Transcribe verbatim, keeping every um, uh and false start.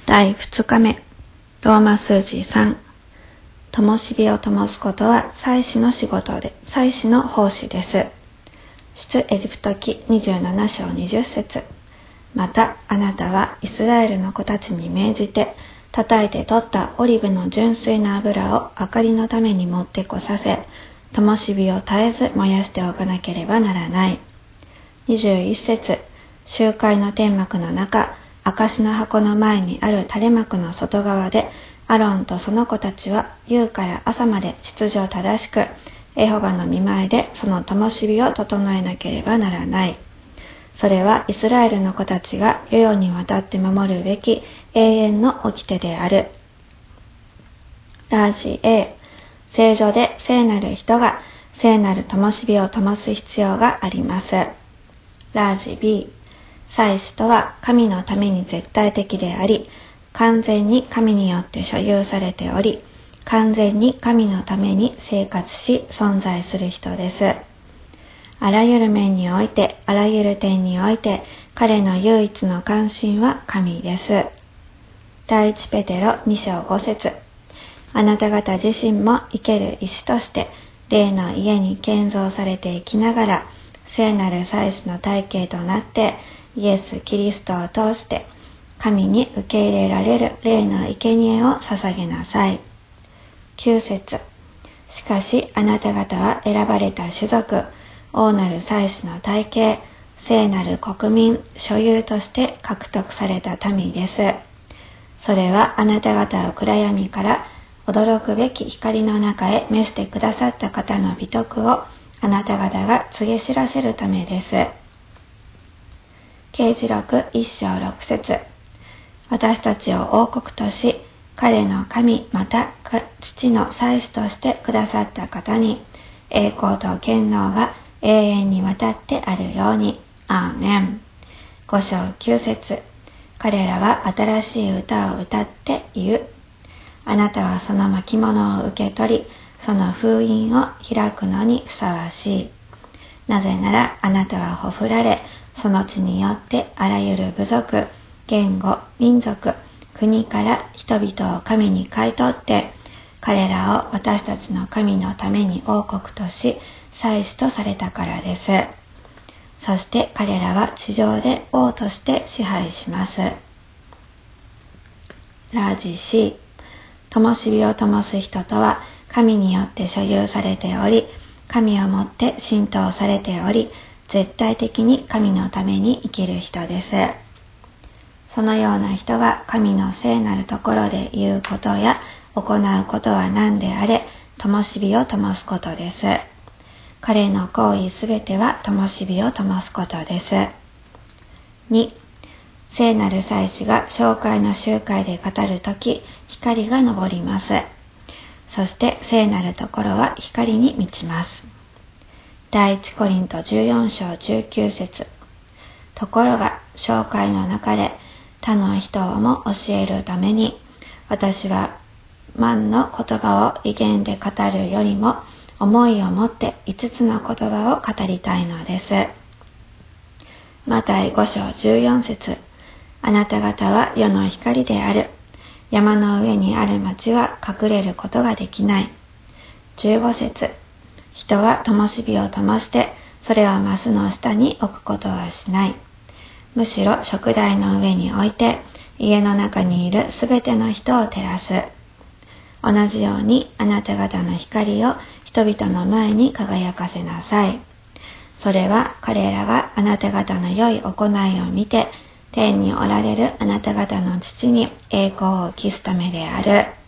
だいふつかめ、ローマ数字さん。灯火を灯すことは祭司の仕事で、祭司の奉仕です。出エジプト記にじゅうなな章にじゅっ節。またあなたはイスラエルの子たちに命じて、叩いて取ったオリブの純粋な油を明かりのために持ってこさせ、灯火を絶えず燃やしておかなければならない。にじゅういち節。集会の天幕の中、証の箱の前にある垂れ幕の外側で、アロンとその子たちは夕から朝まで秩序正しく、エホバの御前でその灯火を整えなければならない。それはイスラエルの子たちが世々にわたって守るべき永遠の掟である。ラージ A、聖所で聖なる人が聖なる灯火を灯す必要があります。ラージ B、祭司とは神のために絶対的であり、完全に神によって所有されており、完全に神のために生活し存在する人です。あらゆる面において、あらゆる点において、彼の唯一の関心は神です。第一ペテロに章ご節。あなた方自身も生ける石として、霊の家に建造されていきながら、聖なる祭司の体系となって、イエス・キリストを通して、神に受け入れられる霊の生贄を捧げなさい。きゅう節。しかしあなた方は選ばれた種族、王なる祭司の体系、聖なる国民、所有として獲得された民です。それはあなた方を暗闇から驚くべき光の中へ召してくださった方の美徳をあなた方が告げ知らせるためです。啓示録いち章ろく節。私たちを王国とし、彼の神また父の祭司としてくださった方に、栄光と権能が永遠にわたってあるように。アーメン。ご章きゅう節。彼らは新しい歌を歌って言う。あなたはその巻物を受け取り、その封印を開くのにふさわしい。なぜならあなたはほふられ、その地によってあらゆる部族、言語、民族、国から人々を神に買い取って、彼らを私たちの神のために王国とし、祭司とされたからです。そして彼らは地上で王として支配します。ラージ C、灯火を灯す人とは神によって所有されており、神をもって浸透されており、絶対的に神のために生きる人です。そのような人が神の聖なるところで言うことや行うことは何であれ、灯火を灯すことです。彼の行為すべては灯火を灯すことです。に、聖なる祭司が紹介の集会で語るとき、光が昇ります。そして聖なるところは光に満ちます。第一コリントじゅうよん章じゅうきゅう節。ところが紹介の中で他の人をも教えるために、私は万の言葉を威厳で語るよりも思いを持って五つの言葉を語りたいのです。マタイご章じゅうよん節。あなた方は世の光である。山の上にある町は隠れることができない。じゅうご節。人は灯火を灯して、それをマスの下に置くことはしない。むしろ燭台の上に置いて、家の中にいるすべての人を照らす。同じようにあなた方の光を人々の前に輝かせなさい。それは彼らがあなた方の良い行いを見て、天におられるあなた方の父に栄光を期すためである。